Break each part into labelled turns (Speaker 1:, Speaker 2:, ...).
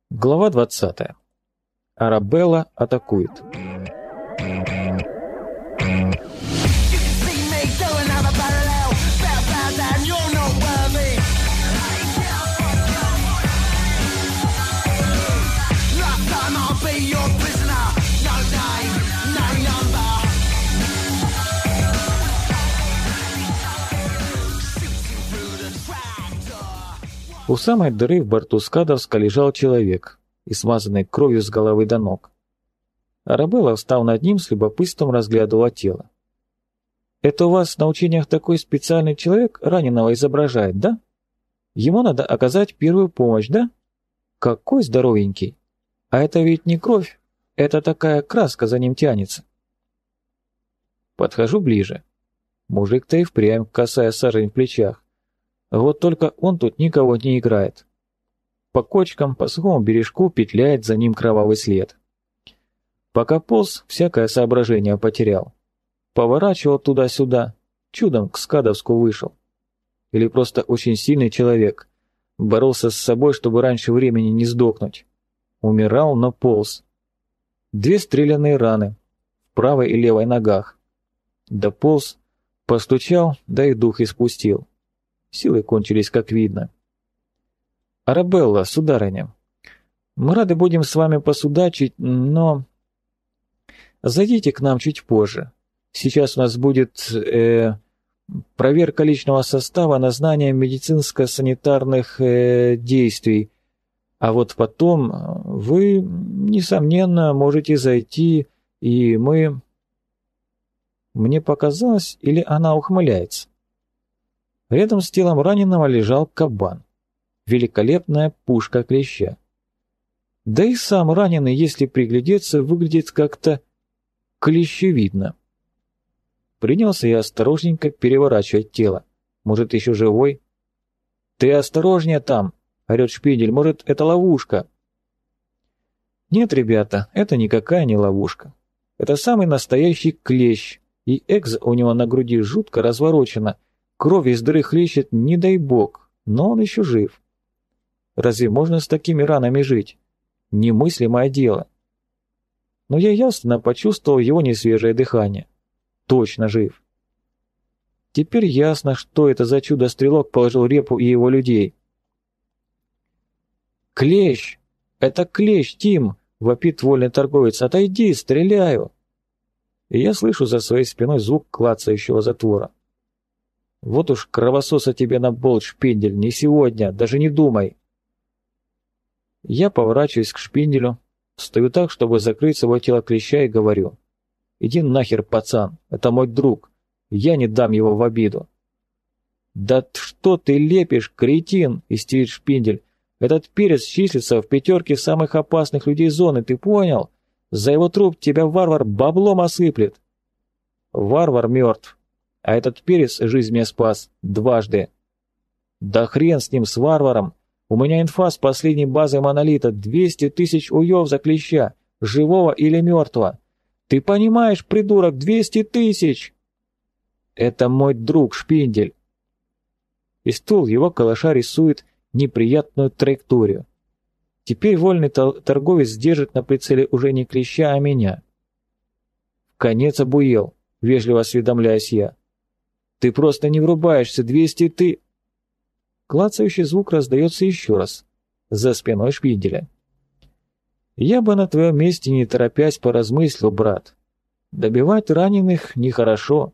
Speaker 1: Глава 20. Арабелла атакует. У самой дыры в борту Скадовска лежал человек, и смазанный кровью с головы до ног. Арабелла, встав над ним, с любопытством разглядывала тело. «Это у вас на учениях такой специальный человек раненого изображает, да? Ему надо оказать первую помощь, да? Какой здоровенький! А это ведь не кровь, это такая краска за ним тянется». Подхожу ближе. Мужик-то и впрямь, косая сажень в плечах. Вот только он тут никого не играет. По кочкам, по сухому бережку петляет за ним кровавый след. Пока полз, всякое соображение потерял. Поворачивал туда-сюда, чудом к Скадовску вышел. Или просто очень сильный человек. Боролся с собой, чтобы раньше времени не сдохнуть. Умирал, но полз. 2 стрелянные раны в правой и левой ногах. Дополз, постучал, да и дух испустил. Силы кончились, как видно. «Арабелла, сударыня, мы рады будем с вами посудачить, но... Зайдите к нам чуть позже. Сейчас у нас будет проверка личного состава на знание медицинско-санитарных действий. А вот потом вы, несомненно, можете зайти, и мы...» Мне показалось, или она ухмыляется. Рядом с телом раненого лежал кабан. Великолепная пушка клеща. Да и сам раненый, если приглядеться, выглядит как-то клещевидно. Принялся я осторожненько переворачивать тело. Может, еще живой? «Ты осторожнее там!» — орет Шпиндель. «Может, это ловушка?» Нет, ребята, это никакая не ловушка. Это самый настоящий клещ, и экзо у него на груди жутко разворочена. Кровь из дыры хлещет, не дай бог, но он еще жив. Разве можно с такими ранами жить? Немыслимое дело. Но я явственно почувствовал его несвежее дыхание. Точно жив. Теперь ясно, что это за чудо-стрелок положил Репу и его людей. «Клещ! Это клещ, Тим!» — вопит вольный торговец. «Отойди, стреляю!» И я слышу за своей спиной звук клацающего затвора. «Вот уж кровососа тебе на болт, Шпиндель, не сегодня, даже не думай!» Я поворачиваюсь к Шпинделю, стою так, чтобы закрыть собой тело клеща, и говорю: «Иди нахер, пацан, это мой друг, я не дам его в обиду». «Да что ты лепишь, кретин!» — истерит Шпиндель. «Этот перец числится в 5 самых опасных людей зоны, ты понял? За его труп тебя варвар баблом осыплет». «Варвар мертв, а этот перец жизнь мне спас 2. «Да хрен с ним, с варваром! У меня инфа с последней базы Монолита, 200 000 уев за клеща, живого или мертвого. Ты понимаешь, придурок, 200 000! Это мой друг Шпиндель». И ствол его калаша рисует неприятную траекторию. Теперь вольный торговец держит на прицеле уже не клеща, а меня. «Конец обуел», — вежливо осведомляюсь я. «Ты просто не врубаешься, 200 ты...» Клацающий звук раздается еще раз, за спиной Шпинделя. «Я бы на твоем месте, не торопясь, поразмыслил, брат. Добивать раненых нехорошо».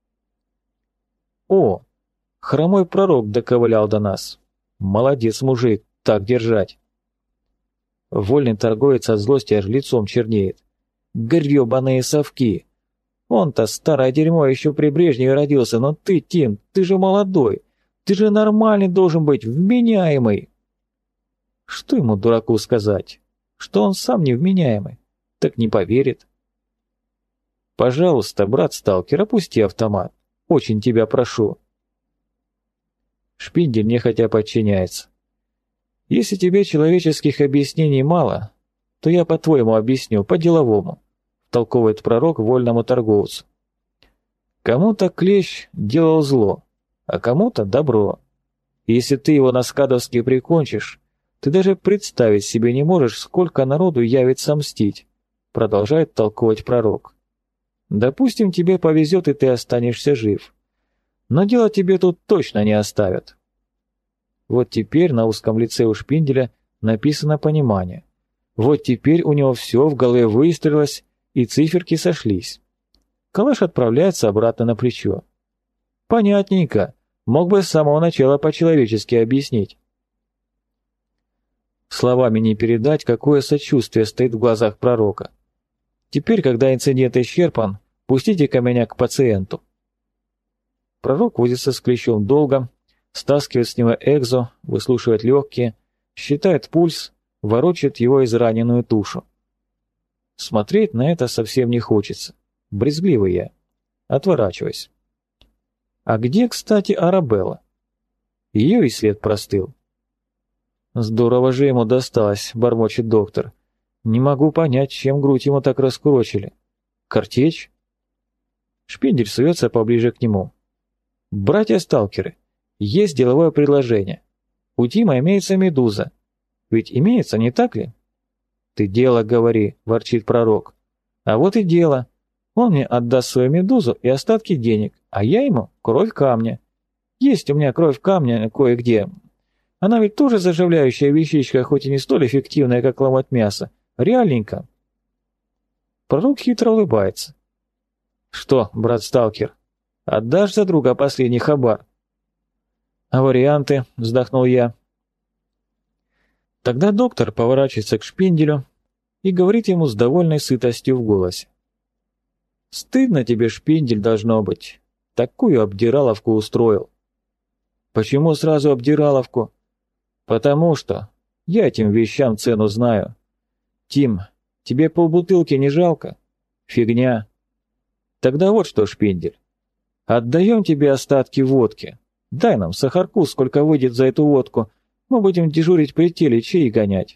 Speaker 1: «О, хромой пророк доковылял до нас. Молодец, мужик, так держать». Вольный торговец от злости аж лицом чернеет. «Гребаные совки! Он-то старое дерьмо еще при Брежневе родился, но ты, Тим, ты же молодой. Ты же нормальный должен быть, вменяемый». Что ему, дураку, сказать? Что он сам невменяемый? Так не поверит. «Пожалуйста, брат-сталкер, опусти автомат. Очень тебя прошу». Шпиндель нехотя подчиняется. «Если тебе человеческих объяснений мало, то я по-твоему объясню, по-деловому», — толковывает пророк вольному торговцу. «Кому-то клещ делал зло, а кому-то добро. И если ты его на Скадовске прикончишь, Ты даже представить себе не можешь, сколько народу явится мстить, продолжает толковать пророк. Допустим, тебе повезет, и ты останешься жив. Но дело тебе тут точно не оставят. Вот теперь на узком лице у Шпинделя написано понимание. Вот теперь у него все в голове выстроилось, и циферки сошлись. Калаш отправляется обратно на плечо. Понятненько, мог бы с самого начала по-человечески объяснить. Словами не передать, какое сочувствие стоит в глазах пророка. Теперь, когда инцидент исчерпан, пустите-ка меня к пациенту. Пророк возится с клещом долго, стаскивает с него экзо, выслушивает легкие, считает пульс, ворочает его израненную тушу. Смотреть на это совсем не хочется. Брезгливый я. Отворачиваюсь. А где, кстати, Арабелла? Ее и след простыл. Здорово же ему досталось, бормочет доктор. Не могу понять, чем грудь ему так раскурочили. Картечь? Шпиндель суется поближе к нему. Братья-сталкеры, есть деловое предложение. У Тима имеется медуза. Ведь имеется, не так ли? Ты дело говори, ворчит пророк. А вот и дело. Он мне отдаст свою медузу и остатки денег, а я ему кровь камня. Есть у меня кровь камня кое-где. Она ведь тоже заживляющая вещичка, хоть и не столь эффективная, как ломать мясо. Реальненько. Пророк хитро улыбается. Что, брат-сталкер, отдашь за друга последний хабар? А варианты, вздохнул я. Тогда доктор поворачивается к Шпинделю и говорит ему с довольной сытостью в голосе. Стыдно тебе, Шпиндель, должно быть. Такую обдираловку устроил. Почему сразу обдираловку? Потому что я этим вещам цену знаю. Тим, тебе полбутылки не жалко? Фигня. Тогда вот что, Шпиндель. Отдаем тебе остатки водки. Дай нам сахарку, сколько выйдет за эту водку. Мы будем дежурить при теле, чаи гонять.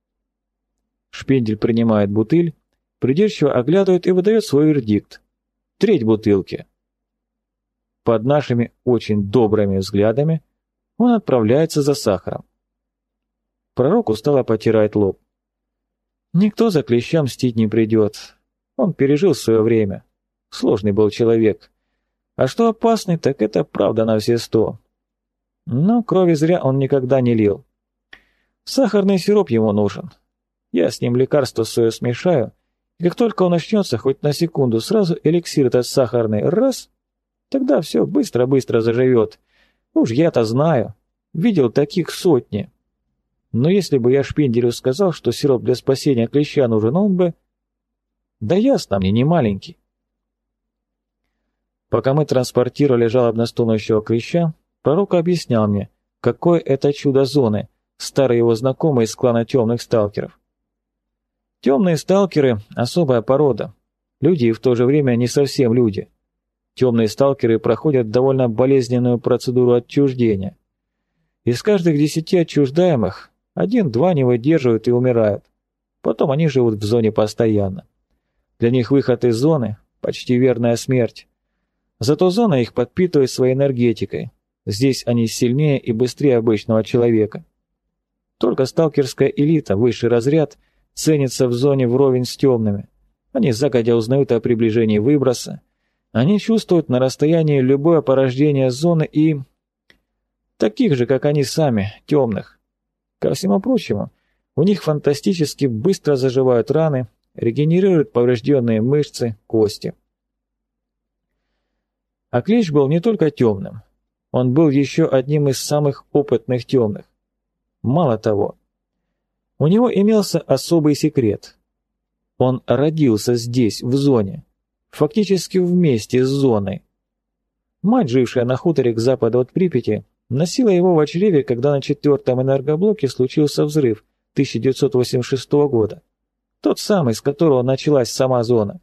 Speaker 1: Шпиндель принимает бутыль, придирчиво оглядывает и выдает свой вердикт. Треть бутылки. Под нашими очень добрыми взглядами он отправляется за сахаром. Пророк устало потирает лоб. Никто за клеща мстить не придет. Он пережил свое время. Сложный был человек. А что опасный, так это правда на все 100. Но крови зря он никогда не лил. Сахарный сироп ему нужен. Я с ним лекарство свое смешаю, и как только он начнется, хоть на секунду, сразу эликсир этот сахарный раз, тогда все быстро-быстро заживет. Уж я-то знаю, видел таких сотни. Но если бы я Шпинделю сказал, что сироп для спасения клеща нужен, он бы... Да ясно мне, не маленький. Пока мы транспортировали жалобно стонущего клеща, пророк объяснял мне, какое это чудо зоны, старый его знакомый из клана темных сталкеров. Темные сталкеры – особая порода. Люди и в то же время не совсем люди. Темные сталкеры проходят довольно болезненную процедуру отчуждения. Из каждых 10 отчуждаемых 1-2 не выдерживают и умирают. Потом они живут в зоне постоянно. Для них выход из зоны – почти верная смерть. Зато зона их подпитывает своей энергетикой. Здесь они сильнее и быстрее обычного человека. Только сталкерская элита, высший разряд, ценится в зоне вровень с темными. Они загодя узнают о приближении выброса. Они чувствуют на расстоянии любое порождение зоны и... таких же, как они сами, темных. Ко всему прочему, у них фантастически быстро заживают раны, регенерируют поврежденные мышцы, кости. А клещ был не только темным, он был еще одним из самых опытных темных. Мало того, у него имелся особый секрет. Он родился здесь, в зоне, фактически вместе с зоной. Мать, жившая на хуторе к западу от Припяти, носила его в чреве, когда на 4-м энергоблоке случился взрыв 1986 года, тот самый, с которого началась сама зона.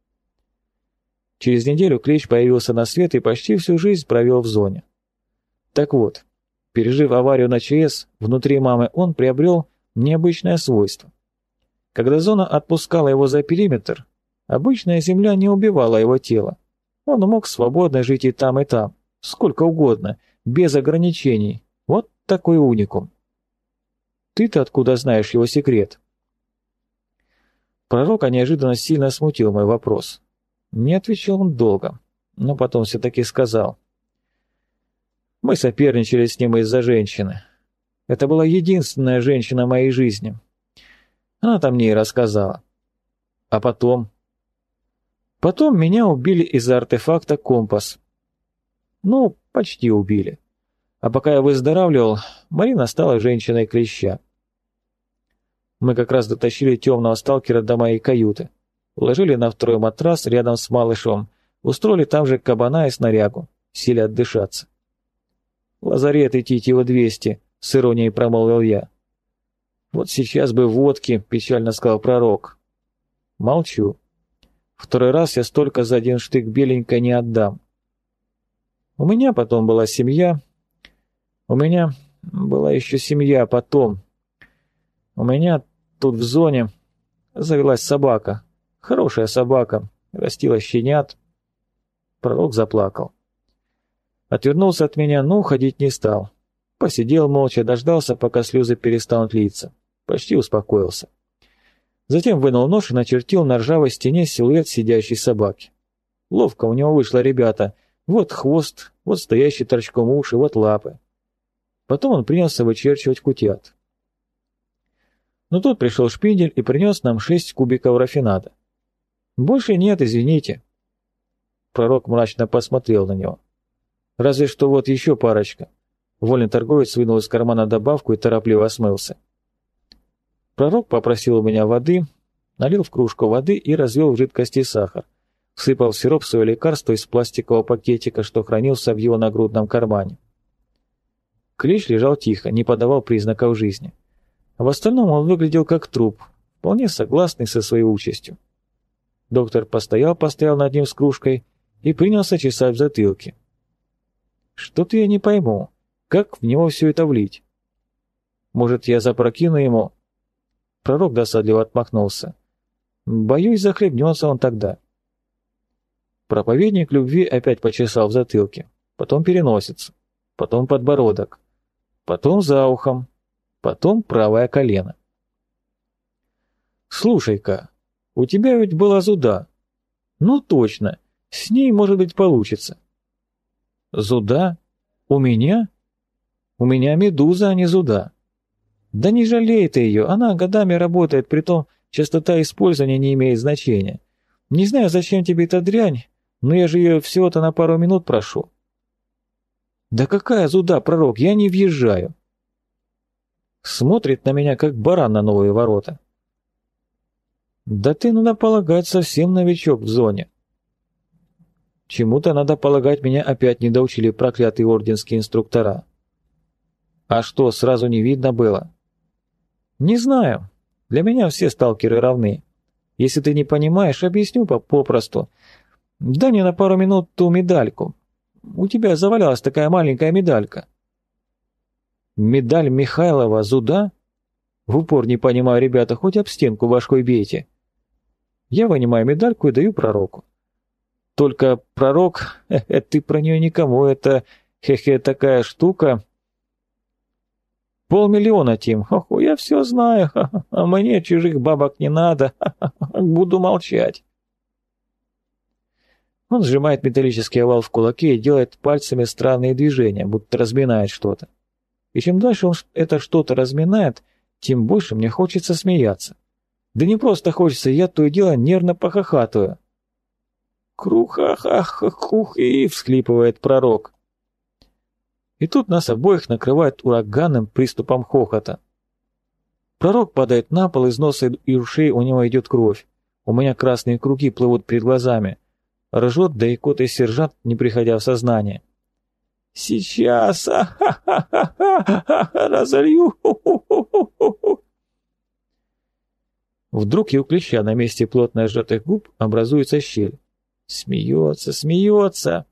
Speaker 1: Через неделю клещ появился на свет и почти всю жизнь провел в зоне. Так вот, пережив аварию на ЧС, внутри мамы он приобрел необычное свойство. Когда зона отпускала его за периметр, обычная земля не убивала его тело. Он мог свободно жить и там, сколько угодно, без ограничений. Вот такой уникум. Ты-то откуда знаешь его секрет?» Пророка неожиданно сильно смутил мой вопрос. Не отвечал он долго, но потом все-таки сказал. «Мы соперничали с ним из-за женщины. Это была единственная женщина в моей жизни. Она-то мне и рассказала. А потом? Потом меня убили из-за артефакта компас. Ну, почти убили. А пока я выздоравливал, Марина стала женщиной-клеща. Мы как раз дотащили темного сталкера до моей каюты, уложили на второй матрас рядом с малышом, устроили там же кабана и снарягу, сели отдышаться. «Лазарет идти его 200», — с иронией промолвил я. «Вот сейчас бы водки», — печально сказал пророк. Молчу. Второй раз я столько за один штык беленько не отдам. У меня потом была семья. У меня была еще семья потом. У меня тут в зоне завелась собака. Хорошая собака. Растила щенят. Пророк заплакал. Отвернулся от меня, но уходить не стал. Посидел молча, дождался, пока слезы перестанут литься. Почти успокоился. Затем вынул нож и начертил на ржавой стене силуэт сидящей собаки. Ловко у него вышло, ребята. Вот хвост, вот стоящий торчком уши, вот лапы. Потом он принялся вычерчивать кутят. Но тут пришел шпиндель и принес нам 6 кубиков рафинада. «Больше нет, извините». Пророк мрачно посмотрел на него. «Разве что вот еще парочка». Вольный торговец вынул из кармана добавку и торопливо смылся. Пророк попросил у меня воды, налил в кружку воды и развел в жидкости сахар. Всыпал в сироп свое лекарство из пластикового пакетика, что хранился в его нагрудном кармане. Клещ лежал тихо, не подавал признаков жизни. А в остальном он выглядел как труп, вполне согласный со своей участью. Доктор постоял над ним с кружкой и принялся чесать в затылке. Что-то я не пойму, как в него все это влить? Может, я запрокину ему? Пророк досадливо отмахнулся. Боюсь, захлебнется он тогда. Проповедник любви опять почесал в затылке, потом переносицу, потом подбородок, потом за ухом, потом правое колено. «Слушай-ка, у тебя ведь была зуда». «Ну точно, с ней, может быть, получится». «Зуда? У меня? У меня медуза, а не зуда». «Да не жалей ты ее, она годами работает, притом частота использования не имеет значения. Не знаю, зачем тебе эта дрянь, но я же ее всего-то на пару минут прошу». «Да какая зуда, пророк, я не въезжаю». Смотрит на меня, как баран на новые ворота. «Да ты, надо полагать, совсем новичок в зоне». Чему-то, надо полагать, меня опять не доучили проклятые орденские инструктора. А что, сразу не видно было? Не знаю. Для меня все сталкеры равны. Если ты не понимаешь, объясню попросту. Дай мне на пару минут ту медальку. У тебя завалялась такая маленькая медалька. Медаль Михайлова Зуда? В упор не понимаю, ребята, хоть об стенку башкой бейте. Я вынимаю медальку и даю пророку. Только пророк, ты про нее никому, это, такая штука. 500 000, Тим, я все знаю, а мне чужих бабок не надо, буду молчать. Он сжимает металлический овал в кулаке и делает пальцами странные движения, будто разминает что-то. И чем дальше он это что-то разминает, тем больше мне хочется смеяться. Да не просто хочется, я то и дело нервно похохатываю. «Круха-ха-ха-хух-и!» — всхлипывает пророк. И тут нас обоих накрывает ураганным приступом хохота. Пророк падает на пол, из носа и ушей у него идет кровь. У меня красные круги плывут перед глазами. Ржет, да и кот и сержант, не приходя в сознание. «Сейчас! Разолью!» Вдруг и у клеща на месте плотно сжатых губ образуется щель. Смеется, смеется.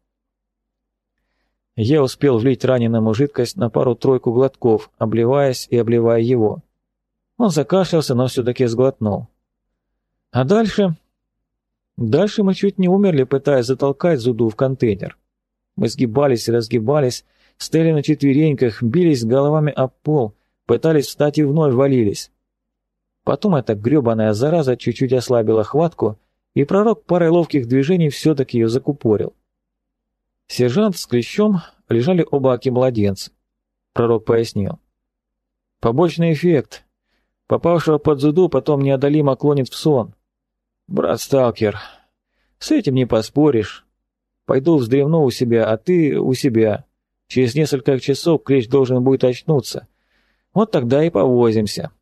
Speaker 1: Я успел влить раненому жидкость на пару-тройку глотков, обливаясь и обливая его. Он закашлялся, но все-таки сглотнул. А дальше... Дальше мы чуть не умерли, пытаясь затолкать Зуду в контейнер. Мы сгибались и разгибались, стояли на четвереньках, бились головами об пол, пытались встать и вновь валились. Потом эта гребаная зараза чуть-чуть ослабила хватку, и пророк парой ловких движений все-таки ее закупорил. Сержант с Клещом лежали оба аки-младенца. Пророк пояснил. Побочный эффект. Попавшего под зуду потом неодолимо клонит в сон. Брат-сталкер, с этим не поспоришь. Пойду вздремну у себя, а ты у себя. Через несколько часов Клещ должен будет очнуться. Вот тогда и повозимся.